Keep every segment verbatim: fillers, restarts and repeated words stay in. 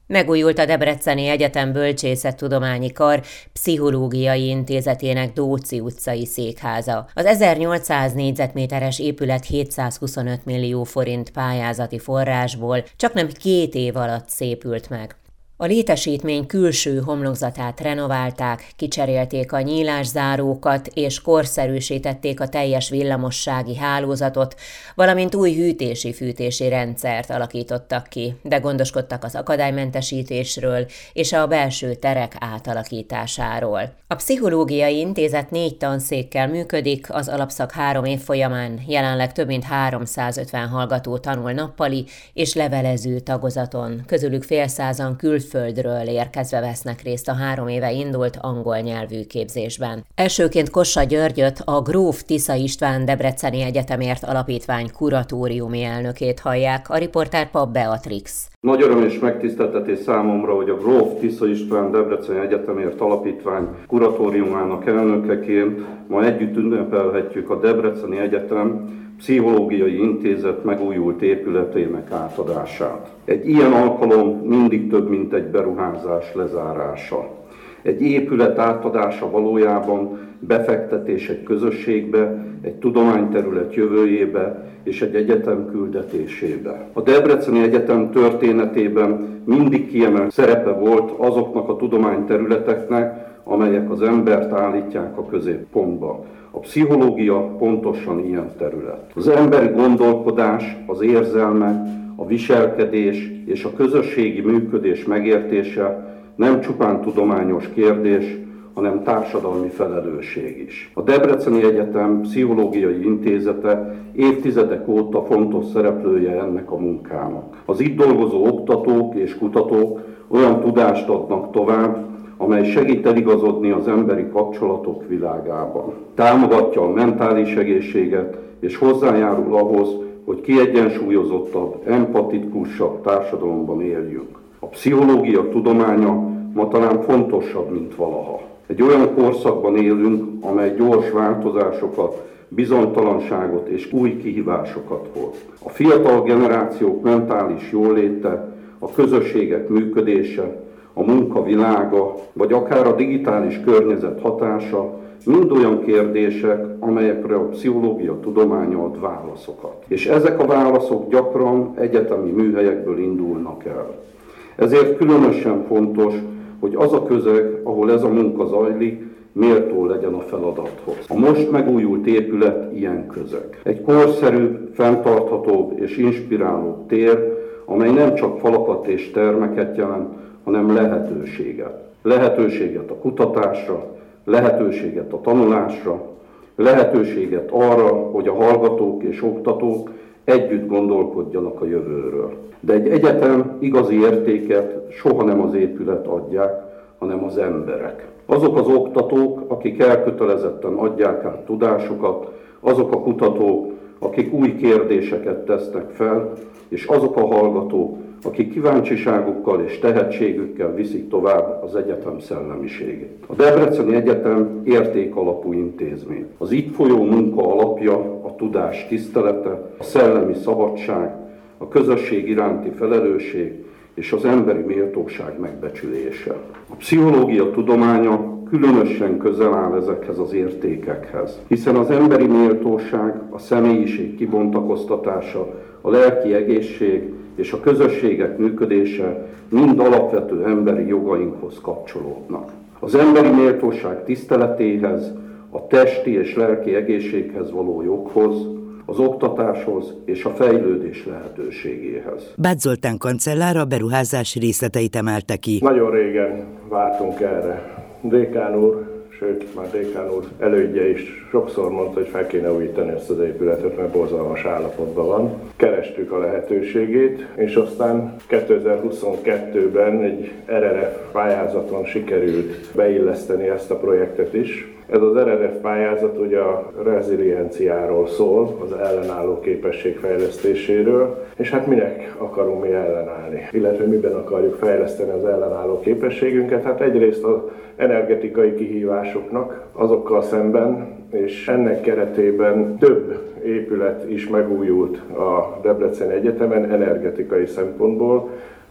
Megújult a Debreceni Egyetem Bölcsészettudományi Kar Pszichológiai Intézetének Dóczy utcai székháza. Az ezernyolcszáz négyzetméteres épület hétszázhuszonöt millió forint pályázati forrásból csaknem két év alatt szépült meg. A létesítmény külső homlokzatát renoválták, kicserélték a nyílászárókat és korszerűsítették a teljes villamossági hálózatot, valamint új hűtési-fűtési rendszert alakítottak ki, de gondoskodtak az akadálymentesítésről és a belső terek átalakításáról. A Pszichológiai Intézet négy tanszékkel működik, az alapszak három év folyamán jelenleg több mint háromszázötven hallgató tanul nappali és levelező tagozaton, közülük fél százan külföldről Földről érkezve vesznek részt a három éve indult angol nyelvű képzésben. Elsőként Kossa Györgyöt, a Gróf Tisza István Debreceni Egyetemért Alapítvány kuratóriumi elnökét hallják, a riportár Papp Beatrix. Nagy öröm és megtiszteltetés számomra, hogy a Gróf Tisza István Debreceni Egyetemért Alapítvány kuratóriumának elnökeként ma együtt ünnepelhetjük a Debreceni Egyetem Pszichológiai Intézet megújult épületének átadását. Egy ilyen alkalom mindig több, mint egy beruházás lezárása. Egy épület átadása valójában befektetés egy közösségbe, egy tudományterület jövőjébe és egy egyetem küldetésébe. A Debreceni Egyetem történetében mindig kiemelt szerepe volt azoknak a tudományterületeknek, amelyek az embert állítják a középpontba. A pszichológia pontosan ilyen terület. Az emberi gondolkodás, az érzelmek, a viselkedés és a közösségi működés megértése nem csupán tudományos kérdés, hanem társadalmi felelősség is. A Debreceni Egyetem Pszichológiai Intézete évtizedek óta fontos szereplője ennek a munkának. Az itt dolgozó oktatók és kutatók olyan tudást adnak tovább, amely segít eligazodni az emberi kapcsolatok világában. Támogatja a mentális egészséget és hozzájárul ahhoz, hogy kiegyensúlyozottabb, empatikusabb társadalomban éljünk. A pszichológia tudománya ma talán fontosabb, mint valaha. Egy olyan korszakban élünk, amely gyors változásokat, bizonytalanságot és új kihívásokat hoz. A fiatal generációk mentális jóléte, a közösségek működése, a munka világa, vagy akár a digitális környezet hatása mind olyan kérdések, amelyekre a pszichológia tudománya ad válaszokat. És ezek a válaszok gyakran egyetemi műhelyekből indulnak el. Ezért különösen fontos, hogy az a közeg, ahol ez a munka zajlik, méltó legyen a feladathoz. A most megújult épület ilyen közeg. Egy korszerűbb, fenntarthatóbb és inspiráló tér, amely nem csak falakat és termeket jelent, hanem lehetőséget. Lehetőséget a kutatásra, lehetőséget a tanulásra, lehetőséget arra, hogy a hallgatók és oktatók együtt gondolkodjanak a jövőről. De egy egyetem igazi értéket soha nem az épület adják, hanem az emberek. Azok az oktatók, akik elkötelezetten adják át tudásukat, azok a kutatók, akik új kérdéseket tesznek fel, és azok a hallgatók, akik kíváncsiságukkal és tehetségükkel viszik tovább az egyetem szellemiségét. A Debreceni Egyetem értékalapú intézmény. Az itt folyó munka alapja a tudás tisztelete, a szellemi szabadság, a közösség iránti felelősség és az emberi méltóság megbecsülése. A pszichológia tudománya különösen közel áll ezekhez az értékekhez, hiszen az emberi méltóság, a személyiség kibontakoztatása, a lelki egészség és a közösségek működése mind alapvető emberi jogainkhoz kapcsolódnak. Az emberi méltóság tiszteletéhez, a testi és lelki egészséghez való joghoz, az oktatáshoz és a fejlődés lehetőségéhez. Bács Zoltán kancellár a beruházás részleteit emelte ki. Nagyon régen vártunk erre. Dékán úr, sőt már Dékán úr elődje is sokszor mondta, hogy fel kéne újítani ezt az épületet, mert borzalmas állapotban van. Kerestük a lehetőségét, és aztán kétezer-huszonkettőben egy er er ef pályázaton sikerült beilleszteni ezt a projektet is. Ez az er er ef pályázat ugye a rezilienciáról szól, az ellenálló képesség fejlesztéséről, és hát minek akarunk mi ellenállni, illetve miben akarjuk fejleszteni az ellenálló képességünket. Hát egyrészt az energetikai kihívásoknak azokkal szemben, és ennek keretében több épület is megújult a Debreceni Egyetemen energetikai szempontból.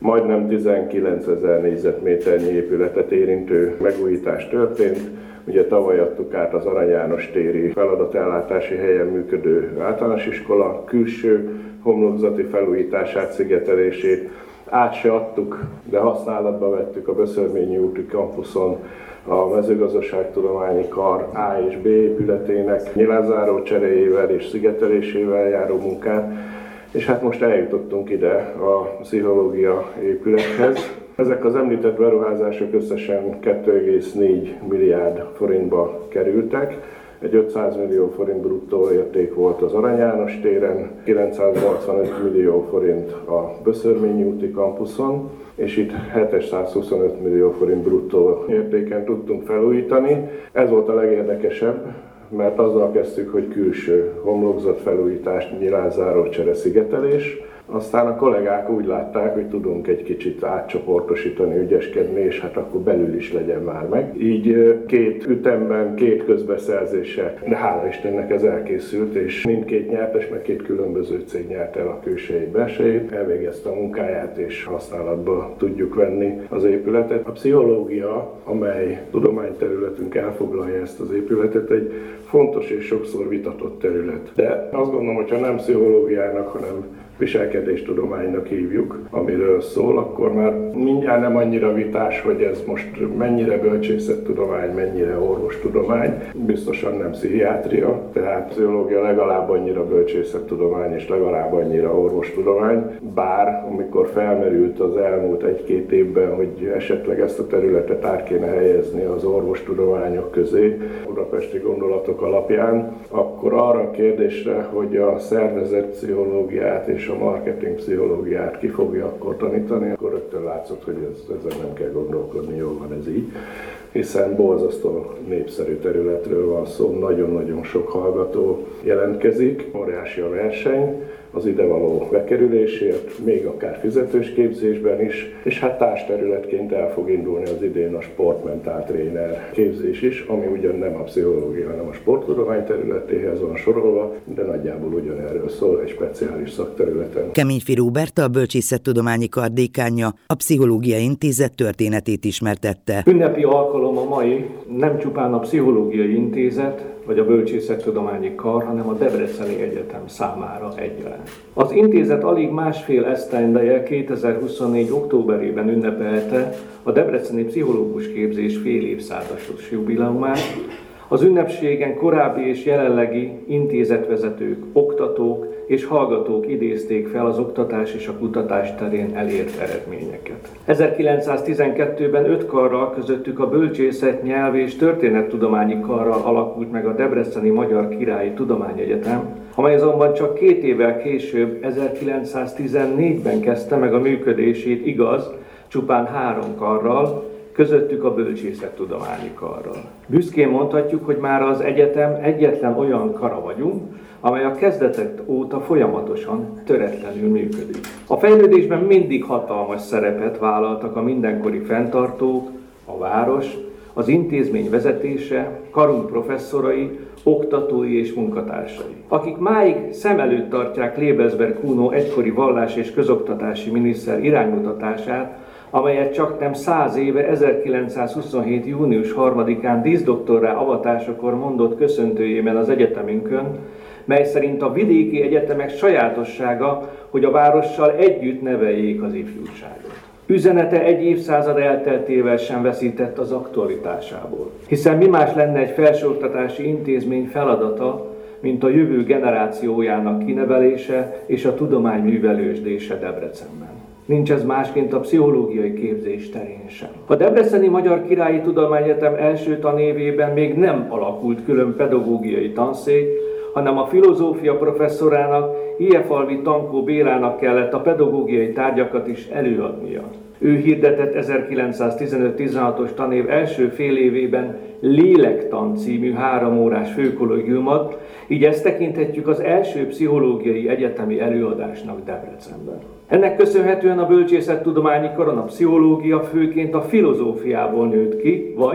majdnem tizenkilencezer négyzetméternyi épületet érintő megújítás történt. Ugye tavaly adtuk át az Arany János téri feladatellátási helyen működő általános iskola külső homlokzati felújítását, szigetelését. Át se adtuk, de használatba vettük a Böszörményi úti kampuszon a mezőgazdaságtudományi kar A és B épületének nyilázáró cseréjével és szigetelésével járó munkát, és hát most eljutottunk ide a pszichológia épülethez. Ezek az említett beruházások összesen két egész négy milliárd forintba kerültek. Egy ötszáz millió forint bruttó érték volt az Arany János téren, kilencszáznyolcvanöt millió forint a Böszörményi úti kampuszon, és itt hétszázhuszonöt millió forint bruttó értéken tudtunk felújítani. Ez volt a legérdekesebb, mert azzal kezdtük, hogy külső homlokzat felújítás, nyilázáró csere, szigetelés. Aztán a kollégák úgy látták, hogy tudunk egy kicsit átcsoportosítani, ügyeskedni, és hát akkor belül is legyen már meg. Így két ütemben, két közbeszerzése, de hála Istennek ez elkészült, és mindkét nyertes, meg két különböző cég nyert el a külsejét, belsejét, elvégezte a munkáját, és használatba tudjuk venni az épületet. A pszichológia, amely tudományterületünk elfoglalja ezt az épületet, egy fontos és sokszor vitatott terület. De azt gondolom, hogyha nem pszichológiának, hanem viselkedéstudománynak hívjuk, amiről szól, akkor már mindjárt nem annyira vitás, hogy ez most mennyire bölcsészettudomány, mennyire orvostudomány, biztosan nem pszichiátria, tehát pszichológia legalább annyira bölcsészettudomány és legalább annyira orvostudomány, bár amikor felmerült az elmúlt egy-két évben, hogy esetleg ezt a területet át kéne helyezni az orvostudományok közé, budapesti gondolatok alapján, akkor arra a kérdésre, hogy a szervezetpszichológiát és a marketing pszichológiát ki fogja akkor tanítani, akkor rögtön látszott, hogy ez, ezen nem kell gondolkodni, jól van ez így, hiszen borzasztó népszerű területről van szó, nagyon-nagyon sok hallgató jelentkezik, óriási a verseny az idevaló bekerülésért, még akár fizetős képzésben is, és hát társterületként el fog indulni az idén a sportmentál tréner képzés is, ami ugyan nem a pszichológia, hanem a sporttudomány területéhez van sorolva, de nagyjából ugyanerről szól egy speciális szakterületen. Keményfi Róbert, a Bölcsészettudományi Kar dékánja, a Pszichológiai Intézet történetét ismertette. Ünnepi alkalom a mai, nem csupán a Pszichológiai Intézet vagy a Bölcsészettudományi Kar, hanem a Debreceni Egyetem számára egyaránt. Az intézet alig másfél esztendeje kétezer-huszonnégy. októberében ünnepelte a debreceni pszichológus képzés fél évszázados jubileumát. Az ünnepségen korábbi és jelenlegi intézetvezetők, oktatók és hallgatók idézték fel az oktatás és a kutatás terén elért eredményeket. ezerkilencszáztizenkettőben öt karral, közöttük a Bölcsészet, Nyelv és Történettudományi Karral alakult meg a Debreceni Magyar Királyi Tudományegyetem, amely azonban csak két évvel később, ezerkilencszáztizennégyben kezdte meg a működését, igaz, csupán három karral, közöttük a Bölcsészettudományi Karral. Büszkén mondhatjuk, hogy már az egyetem egyetlen olyan kara vagyunk, amely a kezdetek óta folyamatosan, töretlenül működik. A fejlődésben mindig hatalmas szerepet vállaltak a mindenkori fenntartók, a város, az intézmény vezetése, karunk professzorai, oktatói és munkatársai, akik máig szem előtt tartják Lebesberg Kuno egykori vallás- és közoktatási miniszter iránymutatását, amelyet csaknem száz éve ezerkilencszázhuszonhét. június harmadikán díszdoktorrá avatásakor mondott köszöntőjében az egyetemünkön, mely szerint a vidéki egyetemek sajátossága, hogy a várossal együtt neveljék az ifjúságot. Üzenete egy évszázad elteltével sem veszített az aktualitásából. Hiszen mi más lenne egy felsőoktatási intézmény feladata, mint a jövő generációjának kinevelése és a tudomány művelősdése Debrecenben. Nincs ez másként a pszichológiai képzés terén sem. A Debreceni Magyar Királyi Tudományegyetem első tanévében még nem alakult külön pedagógiai tanszék, hanem a filozófia professzorának, Ilyefalvi Tankó Bélának kellett a pedagógiai tárgyakat is előadnia. Ő hirdetett ezerkilencszáztizenöt-tizenhatos tanév első fél évében Lélektan című három órás főkollégiumot, így ezt tekinthetjük az első pszichológiai egyetemi előadásnak Debrecenben. Ennek köszönhetően a Bölcsészettudományi Karon a pszichológia főként a filozófiából nőtt ki, vagy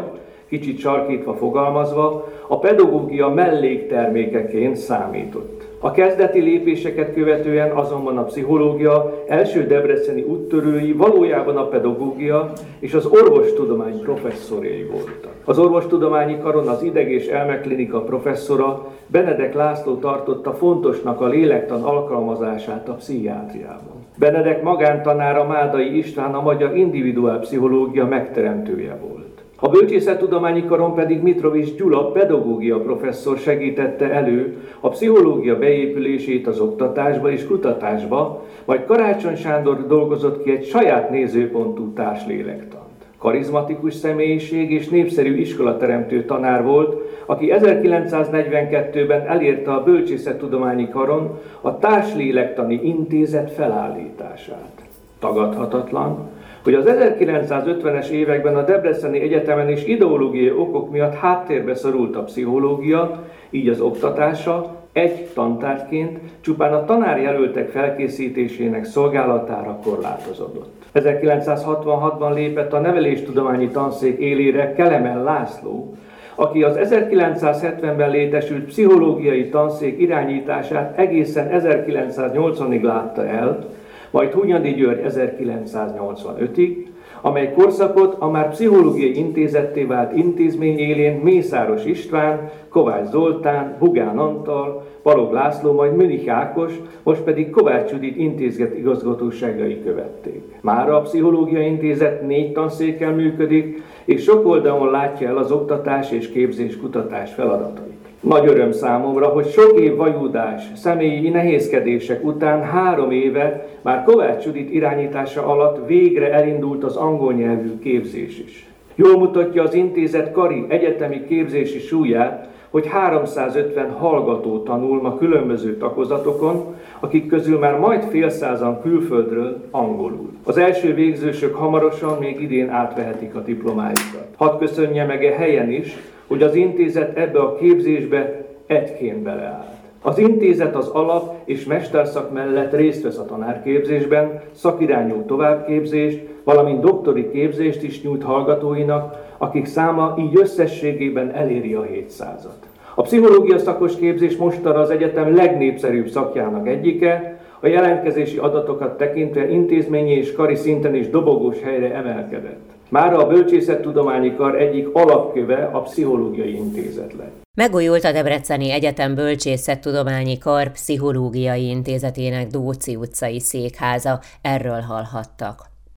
kicsit sarkítva fogalmazva, a pedagógia melléktermékeként számított. A kezdeti lépéseket követően azonban a pszichológia első debreceni úttörői valójában a pedagógia és az orvostudomány professzorai voltak. Az orvostudományi karon az ideg- és elmeklinika professzora Benedek László tartotta fontosnak a lélektan alkalmazását a pszichiátriában. Benedek magántanára Mádai István a magyar individuálpszichológia megteremtője volt. A bölcsészettudományi karon pedig Mitrovics Gyula pedagógia professzor segítette elő a pszichológia beépülését az oktatásba és kutatásba, majd Karácsony Sándor dolgozott ki egy saját nézőpontú társlélektant. Karizmatikus személyiség és népszerű iskolateremtő tanár volt, aki ezerkilencszáznegyvenkettőben elérte a bölcsészettudományi karon a társlélektani intézet felállítását. Tagadhatatlan, hogy az ezerkilencszázötvenes években a Debreceni Egyetemen is ideológiai okok miatt háttérbe szorult a pszichológia, így az oktatása egy tantárgyként csupán a tanárjelöltek felkészítésének szolgálatára korlátozódott. ezerkilencszázhatvanhatban lépett a neveléstudományi tanszék élére Kelemen László, aki az ezerkilencszázhetvenben létesült pszichológiai tanszék irányítását egészen ezerkilencszáznyolcvanig látta el, majd Hunyadi György ezerkilencszáznyolcvanötig, amely korszakot a már pszichológiai intézetté vált intézmény élén Mészáros István, Kovács Zoltán, Bugán Antal, Balogh László, majd Münich Ákos, most pedig Kovács Judit intézet igazgatóságai követték. Mára a Pszichológiai Intézet négy tanszékkel működik, és sok oldalon látja el az oktatás és képzés kutatás feladatait. Nagy öröm számomra, hogy sok év vajúdás, személyi nehézkedések után három éve már Kovács Judit irányítása alatt végre elindult az angol nyelvű képzés is. Jól mutatja az intézet kari egyetemi képzési súlyát, hogy háromszázötven hallgató tanul ma különböző takozatokon, akik közül már majd félszázan külföldről angolul. Az első végzősök hamarosan még idén átvehetik a diplomájukat. Hadd köszönje meg e helyen is, hogy az intézet ebbe a képzésbe egyként beleállt. Az intézet az alap- és mesterszak mellett részt vesz a tanárképzésben, szakirányú továbbképzést, valamint doktori képzést is nyújt hallgatóinak, akik száma így összességében eléri a hétszázat. A pszichológia szakos képzés mostanra az egyetem legnépszerűbb szakjának egyike, a jelentkezési adatokat tekintve intézményi és kari szinten is dobogós helyre emelkedett. Mára a Bölcsészettudományi Kar egyik alapköve a Pszichológiai Intézet lett. Megújult a Debreceni Egyetem Bölcsészettudományi Kar Pszichológiai Intézetének Dóczy utcai székháza, erről hallhattak.